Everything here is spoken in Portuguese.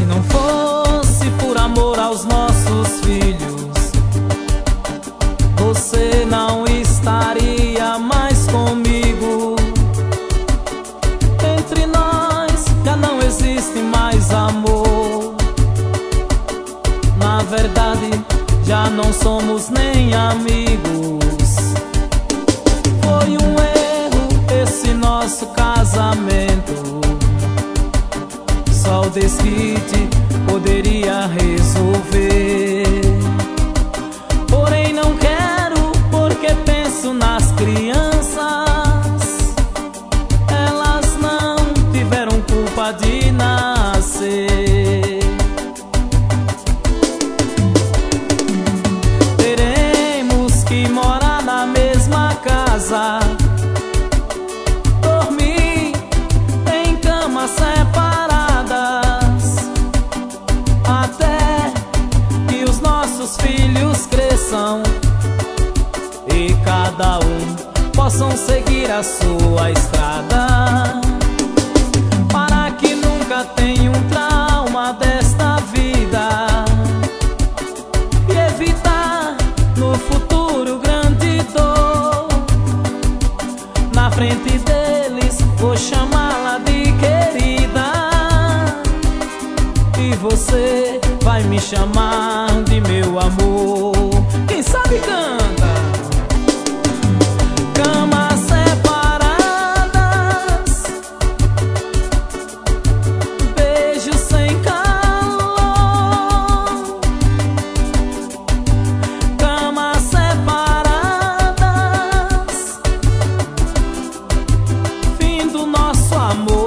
Se não fosse por amor aos nossos filhos, você não estaria mais comigo. Entre nós já não existe mais amor. Na verdade, já não somos nem amigos. Foi um erro esse nosso casamento. Só o desquite poderia resolver. Porém não quero, porque penso nas crianças. Elas não tiveram culpa de nascer. Teremos que morar na mesma casa, dormir em camas separadas, até que os nossos filhos cresçam e cada um possam seguir a sua estrada, para que nunca tenha um trauma desta vida e evitar no futuro grande dor. Na frente deles vou chamá-la de querida, e você vai me chamar de meu amor. Quem sabe canta. Camas separadas, beijos sem calor. Camas separadas, fim do nosso amor.